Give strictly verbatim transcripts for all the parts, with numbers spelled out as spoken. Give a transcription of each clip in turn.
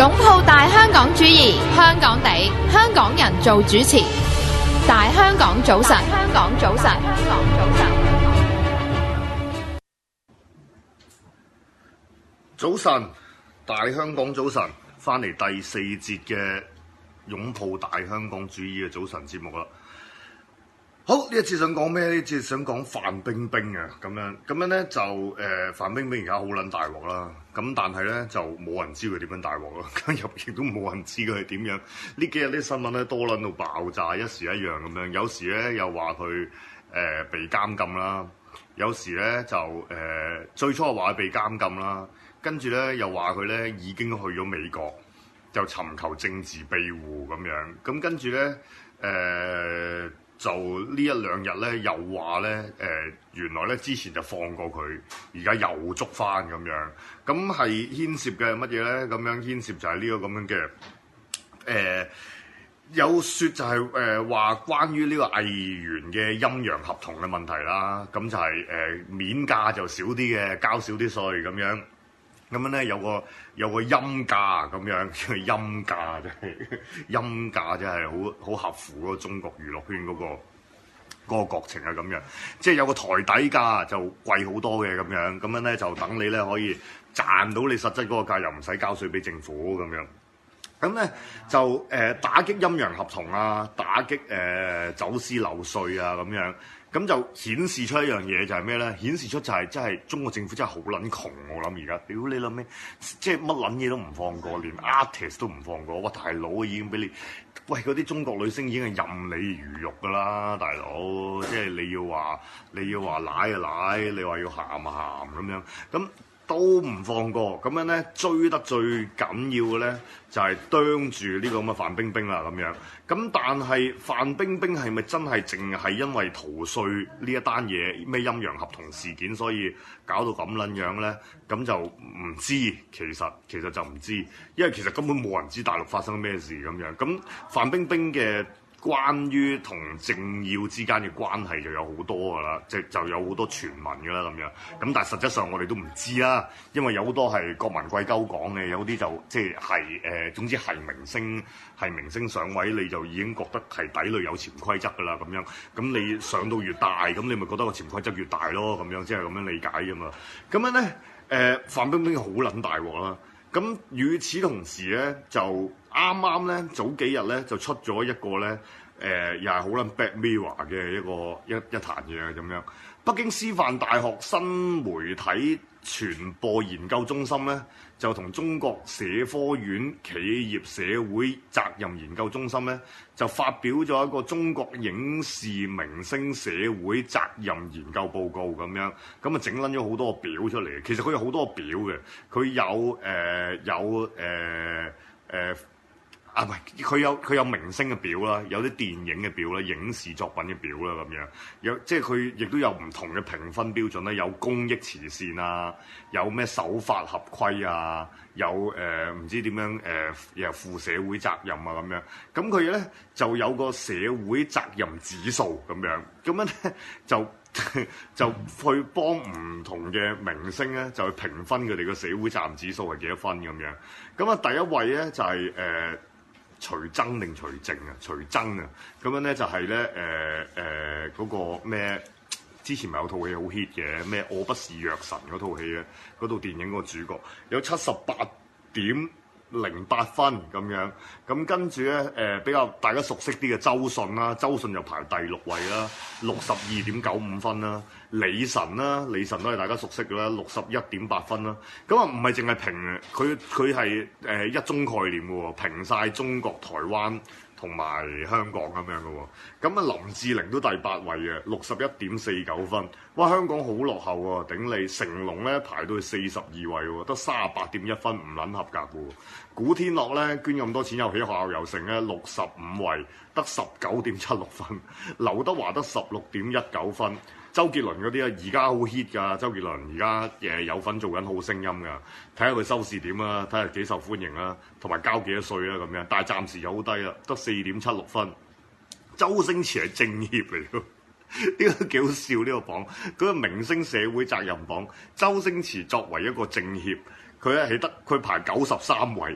擁抱大香港主義，香港地，香港人做主持。大香港早晨，香港早晨，香港早晨。 早晨，大香港早晨，翻嚟第四節嘅擁抱大香港主義嘅早晨節目啦。好，呢一次想講咩？呢一次想講范冰冰啊，咁樣咁樣咧就誒、呃，范冰冰而家好撚大鑊啦。咁但係咧就冇人知佢點樣大鑊咯，咁入亦都冇人知佢係點樣。呢幾日啲新聞咧多撚到爆炸，一時一樣咁樣。有時咧又話佢誒被監禁啦，有時咧就誒、呃、最初係話佢被監禁啦，跟住咧又話佢咧已經去咗美國，就尋求政治庇護咁樣。咁跟住咧誒。呃就呢一兩日咧，又話咧，誒、呃、原來咧之前就放過佢，而家又捉翻咁樣，咁係牽涉嘅乜嘢咧？咁樣牽涉就係呢個咁樣嘅，誒、呃、有説就係誒話關於呢個藝員嘅陰陽合同嘅問題啦，咁就係、是、誒、呃、免價就少啲嘅，交少啲稅咁樣。咁樣咧有個有個陰價咁樣，叫陰價真係陰價真係好好合乎嗰個中國娛樂圈嗰、嗰個嗰、嗰個國情啊咁樣，即係有個台底價就貴好多嘅咁樣，咁樣咧就等你咧可以賺到你實質嗰個價，又唔使交稅俾政府咁樣。咁咧就誒、呃、打擊陰陽合同啊，打擊誒、呃、走私漏稅啊咁樣。咁就顯示出一樣嘢就係咩咧？顯示出就係真係中國政府真係好撚窮，我諗而家，屌你諗咩？即係乜撚嘢都唔放過，連 artist 都唔放過。哇！大佬已經俾你，喂嗰啲中國女星已經係任你魚肉㗎啦，大佬。即係你要話你要話奶就奶，你話要鹹就鹹咁樣，咁都唔放過。咁樣咧追得最緊要嘅咧就係啄住呢個咁嘅范冰冰啦咁樣。咁但係范冰冰係咪真係淨係因為逃稅呢一單嘢咩陰陽合同事件，所以搞到咁撚樣咧？咁就唔知，其實其實就唔知，因為其實根本冇人知大陸發生咩事咁樣。咁范冰冰嘅關於同政要之間嘅關係就有好多㗎啦，即係就有好多傳聞㗎啦咁樣。咁但係實質上我哋都唔知啦，因為有好多係郭文貴鳩講嘅，有啲就即係係誒，總之係明星係明星上位，你就已經覺得係底裏有潛規則㗎啦咁樣。咁你上到越大，咁你咪覺得個潛規則越大咯，咁樣即係咁樣理解㗎嘛。咁樣咧誒、呃，范冰冰好撚大鑊啦。咁與此同時咧，就啱啱咧早幾日咧就出咗一個咧，誒、呃、又係好撚 Black Mirror 嘅一個一一壇嘢咁樣。北京師範大學新媒體傳播研究中心咧，就同中國社科院企業社會責任研究中心咧，就發表咗一個中國影視明星社會責任研究報告咁樣，咁啊整撚咗好多個表出嚟。其實佢有好多個表嘅，佢有誒、呃、有誒誒。呃呃啊，唔係，佢有佢有明星嘅表啦，有啲電影嘅表啦，影視作品嘅表啦，咁樣有即係佢亦都有唔同嘅評分標準啦，有公益慈善啊，有咩守法合規啊，有誒唔、呃、知點樣誒又負社會責任啊咁樣，咁佢咧就有個社會責任指數咁樣，咁樣咧就就去幫唔同嘅明星咧就去評分佢哋個社會責任指數係幾多分咁樣，咁啊第一位咧就係、是、誒。呃徐崢定徐靜啊？徐崢啊，咁樣咧就係咧誒誒嗰個咩？之前咪有套戲好 hit 嘅咩？我不是藥神嗰套戲咧，嗰套電影嗰個主角有七十八點零八分咁樣，咁跟住咧誒比較大家熟悉啲嘅周迅啦，周迅就排第六位啦，六十二點九五分啦。李晨啦，李晨都係大家熟悉嘅啦，六十一點八分啦。咁啊唔係淨係評佢，佢係誒一中概念嘅喎，評晒中國台灣同埋香港咁樣嘅喎。咁啊林志玲都第八位嘅，六十一點四九分。哇，香港好落後喎，頂你！成龍咧排到去四十二位喎，得三十八點一分，唔撚合格嘅喎。古天樂咧捐咁多錢又起學校又成咧，六十五位，得十九點七六分。劉德華得十六點一九分。周杰倫嗰啲啊，而家好 hit 㗎。周杰倫而家誒有份做緊好聲音㗎，睇下佢收視點啊，睇下幾受歡迎啊，同埋交幾多稅啊咁樣。但係暫時就好低啦，得四點七六分。周星馳係政協嚟㗎，呢個幾好笑呢、呢個榜，嗰、嗰個明星社會責任榜。周星馳作為一個政協，佢咧係得佢排九十三位，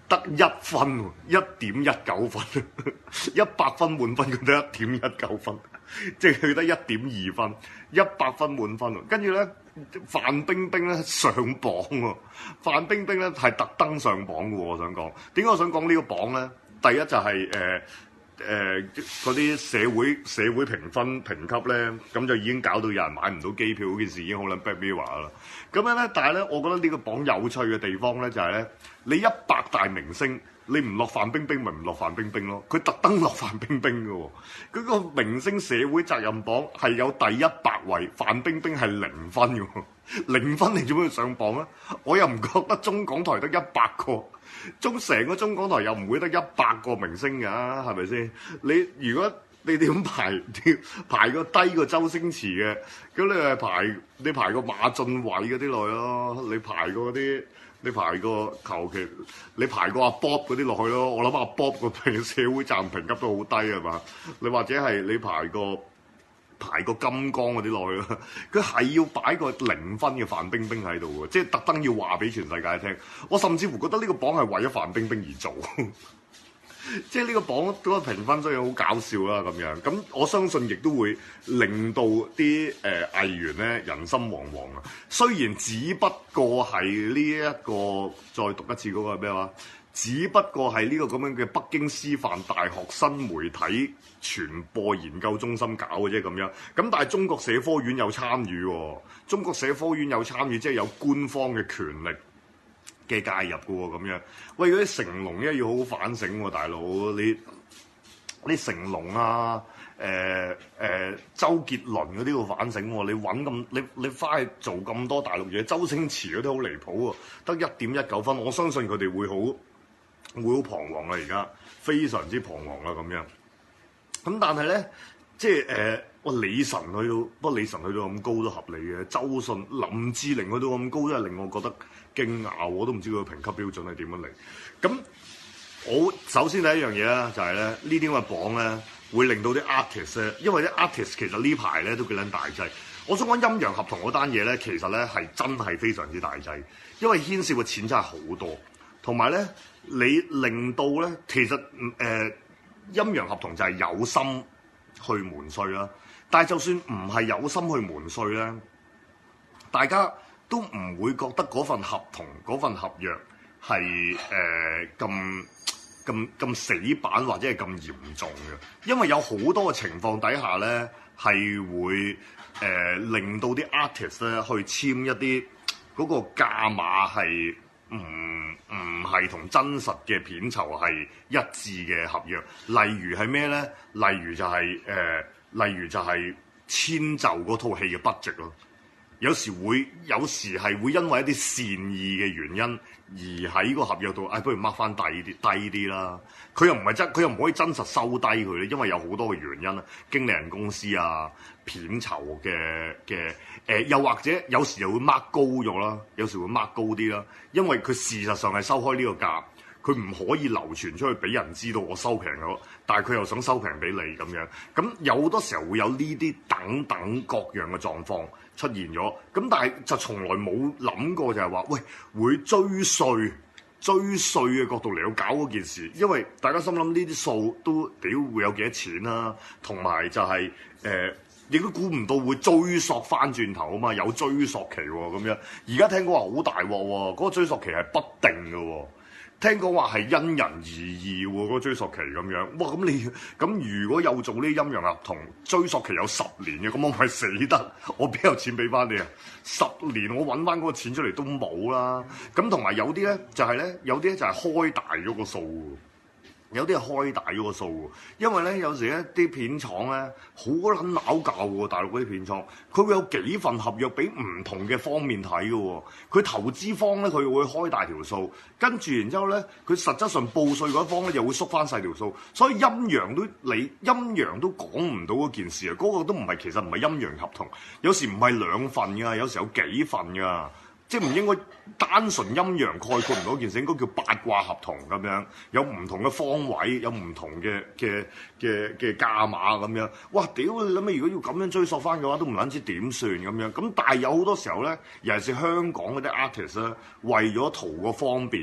得一分喎，一點一九分，一百分滿分佢得一點一九分，即係佢得一點二分，一百分滿分喎。跟住咧，范冰冰咧上榜喎，范冰冰咧係特登上榜嘅喎。我想講點解我想講呢個榜咧？第一就係誒誒嗰啲社會社會評分評級咧，咁就已經搞到有人買唔到機票嗰件事已經好撚 bad mirror 啦。咁樣咧，但係咧，我覺得呢個榜有趣嘅地方咧就係咧，你一百大明星，你唔落范冰冰咪唔落范冰冰咯，佢特登落范冰冰嘅喎。嗰個明星社會責任榜係有第一百位，范冰冰係零分嘅喎，零分你做咩要上榜咧？我又唔覺得中港台得一百個。中成個中港台又唔會得一百個明星㗎，係咪先？你如果你點排排個低過周星馳嘅，咁你係排你排個馬浚偉嗰啲落去咯，你排個嗰啲，你排個求其，你排個阿 Bob 嗰啲落去咯。我諗阿 Bob 個評社會責任評級都好低係嘛？你或者係你排個。排個金剛嗰啲落去啦，佢係要擺個零分嘅范冰冰喺度喎，即係特登要話俾全世界聽。我甚至乎覺得呢個榜係為咗范冰冰而做，即係呢個榜嗰個評分雖然好搞笑啦咁樣。咁我相信亦都會令到啲誒、呃、藝員咧人心惶惶啊。雖然只不過係呢一個，再讀一次嗰個係咩話？只不過係呢個咁樣嘅北京師範大學新媒體傳播研究中心搞嘅啫咁樣，咁但係中國社科院有參與喎，中國社科院有參與，即係有官方嘅權力嘅介入嘅喎咁樣。喂，嗰啲成龍咧要好好反省喎，大佬你你成龍啊，誒、呃、誒、呃、周杰倫嗰啲要反省喎，你揾咁你你翻去做咁多大陸嘢，周星馳嗰啲好離譜喎，得一點一九分，我相信佢哋會好。會好彷徨啊！而家非常之彷徨啦咁樣。咁但係咧，即係誒，哇、呃！李晨去到，不過李晨去到咁高都合理嘅。周迅、林志玲去到咁高，真係令我覺得驚訝。我都唔知佢個評級標準係點樣嚟。咁我首先第一樣嘢啦，就係咧呢啲咁嘅榜咧，會令到啲 artist 咧，因為啲 artist 其實呢排咧都幾撚大劑。我想講陰陽合同嗰單嘢咧，其實咧係真係非常之大劑，因為牽涉嘅錢真係好多。同埋咧，你令到咧，其實誒、呃、陰陽合同就係有心去瞞稅啦。但係就算唔係有心去瞞稅咧，大家都唔會覺得嗰份合同、嗰份合約係誒咁咁咁死板或者係咁嚴重嘅。因為有好多嘅情況底下咧，係會誒、呃、令到啲 artist 咧去簽一啲嗰個價碼係。唔唔係同真實嘅片酬係一致嘅合約，例如係咩咧？例如就係、是、誒、呃，例如就係遷就嗰套戲嘅 budget 咯。有時會，有時係會因為一啲善意嘅原因，而喺個合約度，哎，不如 mark 翻低啲，低啲啦。佢又唔係真，佢又唔可以真實收低佢咧，因為有好多嘅原因啊，經理人公司啊，片酬嘅嘅誒，又或者有時又會 mark 高咗啦，有時會 mark 高啲啦，因為佢事實上係收開呢個價。佢唔可以流傳出去俾人知道我收平咗，但係佢又想收平俾你咁樣，咁有好多時候會有呢啲等等各樣嘅狀況出現咗，咁但係就從來冇諗過就係話，喂，會追稅追稅嘅角度嚟到搞嗰件事，因為大家心諗呢啲數都屌會有幾多錢啦、啊，同埋就係、是、誒，亦、呃、都估唔到會追溯翻轉頭啊嘛，有追溯期喎、啊、咁樣，而家聽講話好大鑊喎，嗰、那個追溯期係不定嘅喎、啊。聽講話係因人而異喎，嗰個追溯期咁樣，哇！咁你咁如果有做呢啲陰陽合同，追溯期有十年嘅，咁我咪死得，我邊有錢俾翻你啊？十年我揾翻嗰個錢出嚟都冇啦。咁同埋有啲咧就係、是、咧，有啲咧就係開大咗個數。有啲係開大咗個數喎，因為咧有時咧啲片廠咧好撚拗教喎，大陸嗰啲片廠，佢會有幾份合約俾唔同嘅方面睇嘅喎，佢投資方咧佢會開大條數，跟住然之後咧佢實質上報稅嗰一方咧又會縮翻細條數，所以陰陽都你陰陽都講唔到嗰件事啊，嗰、嗰個都唔係其實唔係陰陽合同，有時唔係兩份㗎，有時有幾份㗎。即係唔應該單純陰陽概括唔到件事，應該叫八卦合同咁樣，有唔同嘅方位，有唔同嘅嘅嘅嘅價碼咁樣。哇！屌你諗下，如果要咁樣追溯翻嘅話，都唔撚知點算咁樣。咁但係有好多時候咧，尤其是香港嗰啲 artist 咧，為咗圖個方便，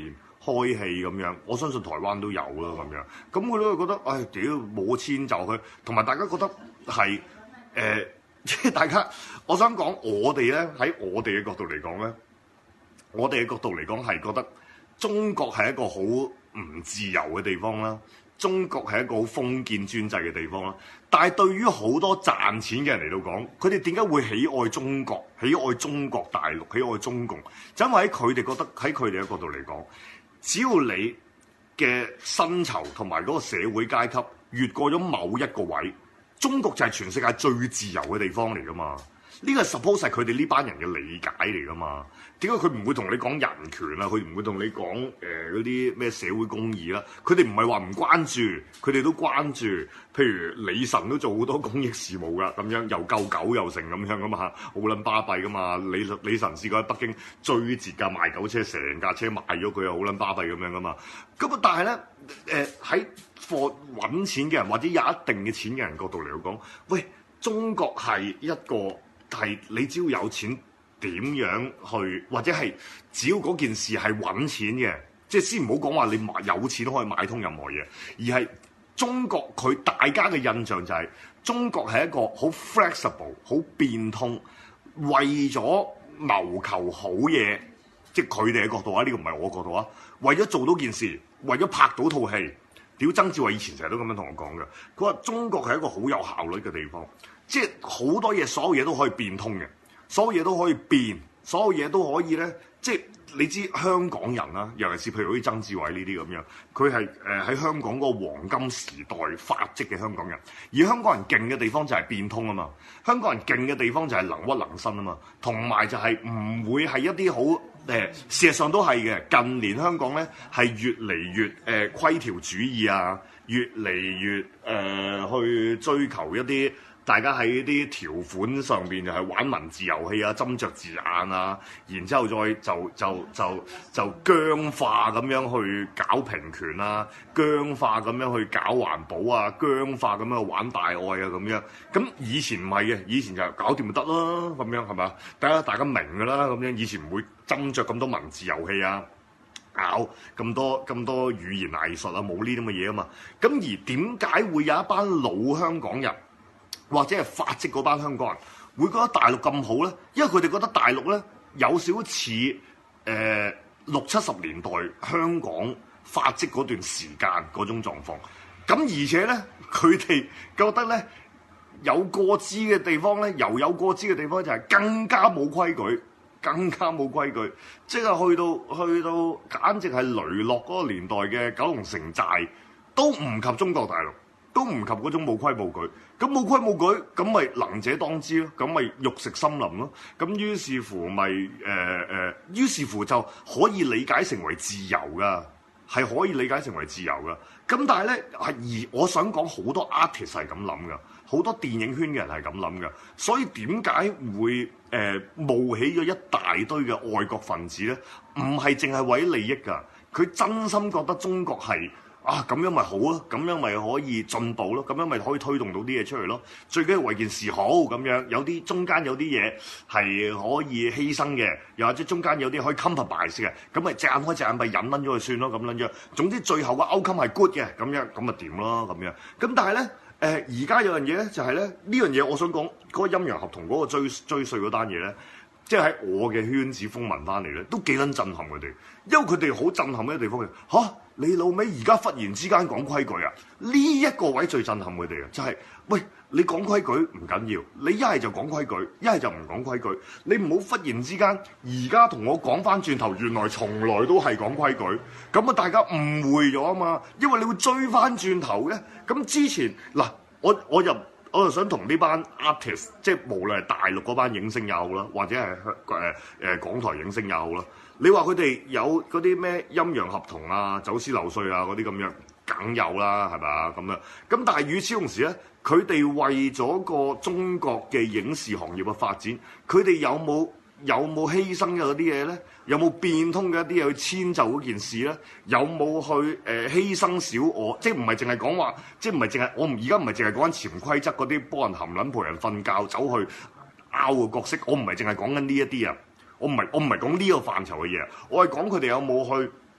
開戲咁樣，我相信台灣都有啦咁樣。咁佢都會覺得，唉屌冇遷就佢，同埋大家覺得係誒，即係大家，我想講我哋咧喺我哋嘅角度嚟講咧，我哋嘅角度嚟講係覺得中國係一個好唔自由嘅地方啦，中國係一個好封建專制嘅地方啦。但係對於好多賺錢嘅人嚟到講，佢哋點解會喜愛中國、喜愛中國大陸、喜愛中共？就因為喺佢哋覺得喺佢哋嘅角度嚟講，只要你嘅薪酬同埋嗰個社會階級越過咗某一個位，中國就係全世界最自由嘅地方嚟噶嘛。呢個 suppose 係佢哋呢班人嘅理解嚟噶嘛？點解佢唔會同你講人權啊？佢唔會同你講誒嗰啲咩社會公義啦？佢哋唔係話唔關注，佢哋都關注。譬如李晨都做好多公益事務噶，咁樣又救狗又成咁樣噶嘛，好撚巴閉噶嘛。李李晨試過喺北京追截價賣狗車，成架車賣咗佢又好撚巴閉咁樣噶嘛。咁啊，但係咧誒喺貨揾錢嘅人或者有一定嘅錢嘅人角度嚟講，喂，中國係一個。係你只要有錢點樣去，或者係只要嗰件事係揾錢嘅，即係先唔好講話你買有錢可以買通任何嘢，而係中國佢大家嘅印象就係、是、中國係一個好 flexible、好變通，為咗謀求好嘢，即係佢哋嘅角度啊，呢、這個唔係我角度啊，為咗做到件事，為咗拍到套戲，屌曾志偉以前成日都咁樣同我講嘅，佢話中國係一個好有效率嘅地方。即係好多嘢，所有嘢都可以變通嘅，所有嘢都可以變，所有嘢都可以咧。即係你知香港人啦，尤其是譬如好似曾志偉呢啲咁樣，佢係誒喺香港嗰個黃金時代發跡嘅香港人。而香港人勁嘅地方就係變通啊嘛，香港人勁嘅地方就係能屈能伸啊嘛，同埋就係唔會係一啲好誒，事實上都係嘅。近年香港咧係越嚟越誒、呃、規條主義啊，越嚟越誒、呃、去追求一啲。大家喺啲條款上邊就係玩文字遊戲啊、斟酌字眼啊，然之後再就就就就僵化咁樣去搞平權啊，僵化咁樣去搞環保啊，僵化咁樣去玩大愛啊咁樣。咁以前唔係嘅，以前就搞掂就得啦，咁樣係嘛？大家大家明㗎啦，咁樣以前唔會斟酌咁多文字遊戲啊，搞咁多咁多語言藝術啊，冇呢啲咁嘅嘢啊嘛。咁而點解會有一班老香港人？或者係發跡嗰班香港人會覺得大陸咁好咧，因為佢哋覺得大陸咧有少少似誒六七十年代香港發跡嗰段時間嗰種狀況。咁而且咧，佢哋覺得咧有過之嘅地方咧，又有過之嘅地方就係更加冇規矩，更加冇規矩，即係去到去到簡直係雷洛嗰個年代嘅九龍城寨都唔及中國大陸。都唔及嗰種冇規冇矩，咁冇規冇矩，咁咪能者當之咯，咁咪肉食森林咯，咁於是乎咪誒誒，於是乎就可以理解成為自由噶，係可以理解成為自由噶。咁但係咧係而我想講好多 artist 係咁諗噶，好多電影圈嘅人係咁諗噶，所以點解會誒、呃、冒起咗一大堆嘅愛國分子咧？唔係淨係為利益噶，佢真心覺得中國係。啊，咁樣咪好咯，咁樣咪可以進步咯，咁樣咪可以推動到啲嘢出嚟咯。最緊要為件事好咁樣，有啲中間有啲嘢係可以犧牲嘅，又或者中間有啲可以 compromise 嘅，咁咪隻眼開隻眼閉忍撚咗佢算咯，咁撚樣。總之最後個 outcome 係 good 嘅，咁樣咁咪掂咯，咁樣。咁但係咧，誒而家有樣嘢咧，就係咧呢樣嘢，我想講嗰個陰陽合同嗰個追追稅嗰單嘢咧。即係喺我嘅圈子風聞翻嚟咧，都幾撚震撼佢哋，因為佢哋好震撼嘅地方嘅嚇、啊，你老味而家忽然之間講規矩啊！呢、這、一個位最震撼佢哋啊，就係、是、喂你講規矩唔緊要，你一係就講規矩，一係就唔講規矩，你唔好忽然之間而家同我講翻轉頭，原來從來都係講規矩，咁啊大家誤會咗啊嘛，因為你會追翻轉頭嘅，咁之前嗱我我又。我就想同呢班 artist， 即係無論係大陸嗰班影星又好啦，或者係誒誒港台影星又好啦，你話佢哋有嗰啲咩陰陽合同啊、走私漏稅啊嗰啲咁樣，梗有啦，係咪啊咁樣？咁但係與此同時咧，佢哋為咗個中國嘅影視行業嘅發展，佢哋有冇有冇犧牲嘅嗰啲嘢咧？有冇變通嘅一啲嘢去遷就嗰件事咧？有冇去誒、呃、犧牲小我？即係唔係淨係講話，即係唔係淨係我唔而家唔係淨係講緊潛規則嗰啲幫人含撚陪人瞓覺走去拗嘅角色，我唔係淨係講緊呢一啲啊！我唔係我唔係講呢個範疇嘅嘢，我係講佢哋有冇去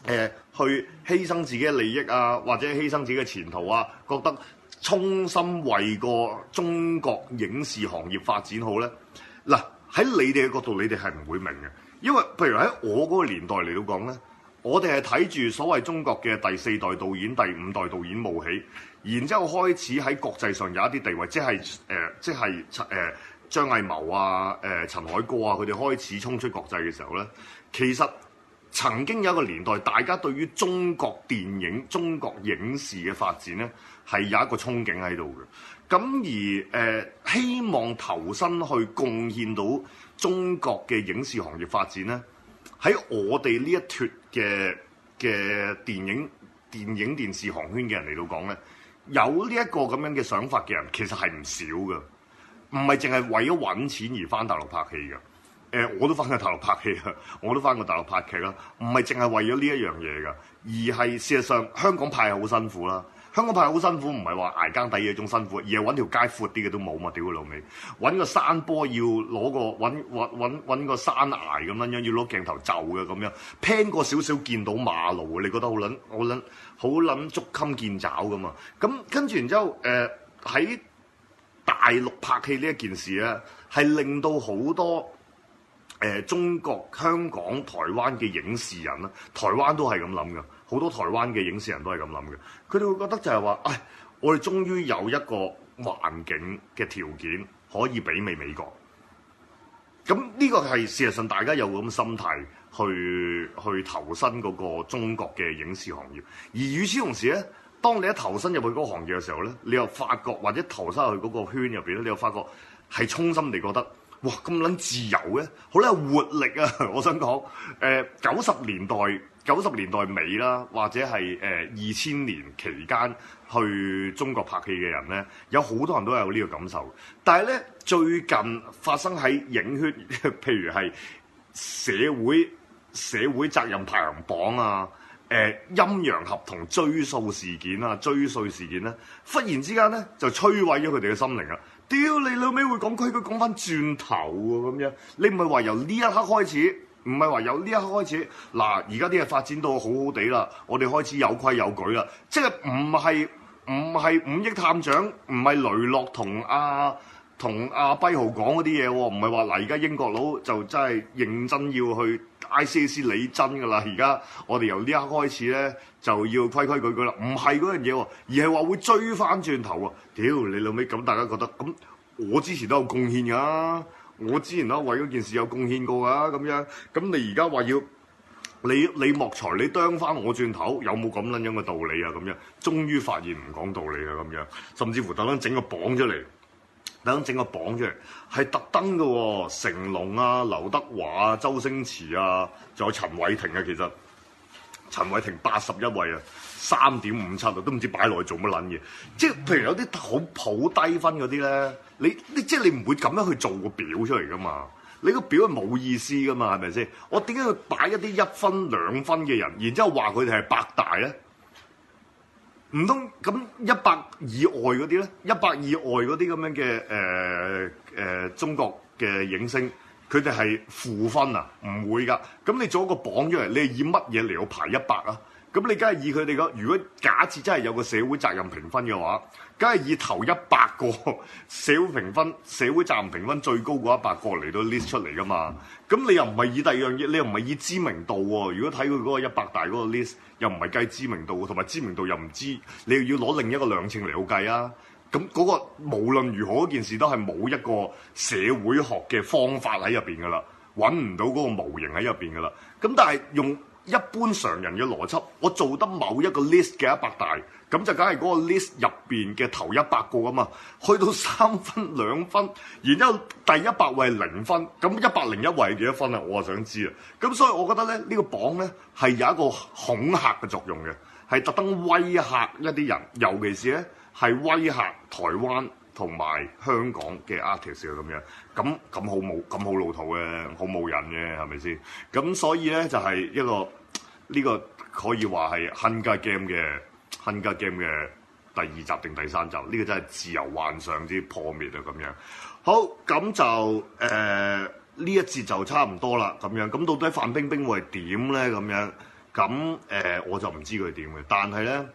呃、去犧牲自己嘅利益啊，或者犧牲自己嘅前途啊，覺得衷心為個中國影視行業發展好咧？嗱，喺你哋嘅角度，你哋係唔會明嘅，因為譬如喺我嗰個年代嚟到講咧，我哋係睇住所謂中國嘅第四代導演、第五代導演冒起，然之後開始喺國際上有一啲地位，即係誒、呃，即係誒、呃、張藝謀啊、誒、呃、陳凱歌啊，佢哋開始衝出國際嘅時候咧，其實曾經有一個年代，大家對於中國電影、中國影視嘅發展咧，係有一個憧憬喺度嘅。咁而誒、呃、希望投身去貢獻到中國嘅影視行業發展咧，喺我哋呢一脱嘅嘅電影、電影電視行圈嘅人嚟到講咧，有呢一個咁樣嘅想法嘅人其實係唔少嘅，唔係淨係為咗揾錢而翻大陸拍戲嘅。誒、呃，我都翻過大陸拍戲啊，我都翻過大陸拍劇啦，唔係淨係為咗呢一樣嘢㗎，而係事實上香港拍係好辛苦啦。香港拍好辛苦，唔係話捱更抵嘅種辛苦，而係揾條街闊啲嘅都冇嘛，屌佢老味！揾個山坡要攞個揾揾揾揾個山崖咁樣樣，要攞鏡頭就嘅咁樣，pan 過少少見到馬路，你覺得好撚好撚好撚捉襟見肘噶嘛？咁跟住然之後，誒喺大陸拍戲呢一件事咧，係令到好多誒、呃、中國、香港、台灣嘅影視人啦，台灣都係咁諗噶。好多台灣嘅影視人都係咁諗嘅，佢哋會覺得就係話，唉，我哋終於有一個環境嘅條件可以媲美美國。咁呢個係事實上大家有咁嘅心態去去投身嗰個中國嘅影視行業。而與此同時咧，當你一投身入去嗰個行業嘅時候咧，你又發覺或者投身去嗰個圈入邊咧，你又發覺係衷心地覺得，哇咁撚自由嘅，好撚有活力啊！我想講，誒九十年代。九十年代尾啦，或者係誒二千年期間去中國拍戲嘅人咧，有好多人都有呢個感受。但係咧，最近發生喺影圈，譬如係社會社會責任排行榜啊、誒陰陽合同追訴事件啊、追稅事件咧，忽然之間咧就摧毀咗佢哋嘅心靈啊！屌你老味會講規矩講翻轉頭喎咁樣，你唔係話由呢一刻開始？唔係話由呢一刻開始，嗱而家啲嘢發展到好好地啦，我哋開始有規有矩啦，即係唔係唔係五億探長，唔係雷洛同阿同阿跛豪講嗰啲嘢喎，唔係話嗱而家英國佬就真係認真要去 I C A C 理真㗎啦，而家我哋由呢一刻開始咧就要規規矩矩啦，唔係嗰樣嘢喎，而係話會追翻轉頭喎，屌你老味咁大家覺得咁，我之前都有貢獻㗎。我之前都為嗰件事有貢獻過㗎，咁樣咁你而家話要你你莫才你啄翻我轉頭，有冇咁撚樣嘅道理啊？咁樣終於發現唔講道理啊！咁樣甚至乎特登整個榜出嚟，特登整個榜出嚟係特登嘅喎，成龍啊、劉德華啊、周星馳啊，仲有陳偉霆啊，其實陳偉霆八十一位啊。三點五七啊，都唔知擺落去做乜撚嘢。即係譬如有啲好普低分嗰啲咧，你你即係你唔會咁樣去做個表出嚟噶嘛？你個表係冇意思噶嘛？係咪先？我點解要擺一啲一分兩分嘅人，然之後話佢哋係百大咧？唔通咁一百以外嗰啲咧？一百以外嗰啲咁樣嘅誒誒中國嘅影星，佢哋係負分啊？唔會㗎。咁你做一個榜出嚟，你係以乜嘢嚟到排一百啊？咁你梗係以佢哋個，如果假設真係有個社會責任評分嘅話，梗係以頭一百個社會評分、社會責任評分最高嗰一百個嚟到 list 出嚟噶嘛？咁你又唔係以第二樣嘢，你又唔係以知名度喎？如果睇佢嗰個一百大嗰個 list，又唔係計知名度，同埋知名度又唔知，你又要攞另一個量程嚟到計啊？咁嗰個無論如何嗰件事都係冇一個社會學嘅方法喺入邊噶啦，揾唔到嗰個模型喺入邊噶啦。咁但係用一般常人嘅邏輯，我做得某一個 list 嘅一百大，咁就梗係嗰個 list 入邊嘅頭一百個啊嘛，去到三分兩分，然之後第一百位係零分，咁一百零一位係幾多分啊？我啊想知啊！咁所以我覺得咧，呢、呢個榜咧係有一個恐嚇嘅作用嘅，係特登威嚇一啲人，尤其是咧係威嚇台灣同埋香港嘅 artist 啊咁樣，咁咁好冇咁好老土嘅，好冇癮嘅係咪先？咁所以咧就係、是、一個呢、呢個可以話係《Hunger Game》嘅《Hunger Game》嘅第二集定第三集，呢、呢個真係自由幻想之破滅啊咁樣。好，咁就誒呢、呃、一節就差唔多啦咁樣。咁到底范冰冰會係點咧咁樣？ 咁誒、呃、我就唔知佢點嘅，但係咧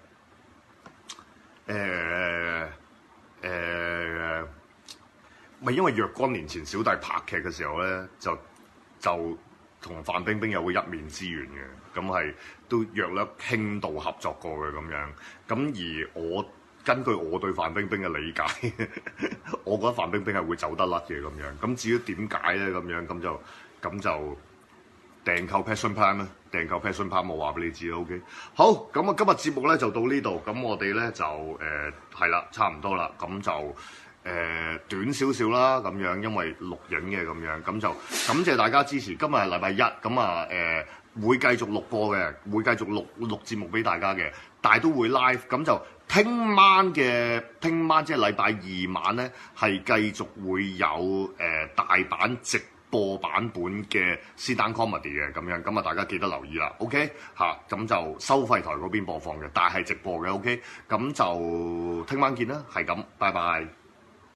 誒誒咪因為若干年前小弟拍劇嘅時候咧，就就同范冰冰有個一面之緣嘅，咁係都約略輕度合作過嘅咁樣。咁而我根據我對范冰冰嘅理解，我覺得范冰冰係會走得甩嘅咁樣。咁至於點解咧咁樣，咁就咁就訂購 Passion Plan 啦，訂購 Passion Plan 我話俾你知啦 ，OK。好，咁啊今日節目咧就到呢度，咁我哋咧就誒係啦，差唔多啦，咁就誒、呃、短少少啦咁樣，因為錄影嘅咁樣，咁就感謝大家支持。今日係禮拜一，咁啊誒會繼續錄播嘅，會繼續錄錄節目俾大家嘅，但係都會 live，咁就。聽晚嘅聽晚即係禮拜二晚咧，係繼續會有誒、呃、大版直播版本嘅 Sit Down Comedy 嘅咁樣，咁啊大家記得留意啦 ，OK 嚇，咁就收費台嗰邊播放嘅，但係直播嘅 OK，咁就聽晚見啦，係咁，拜拜。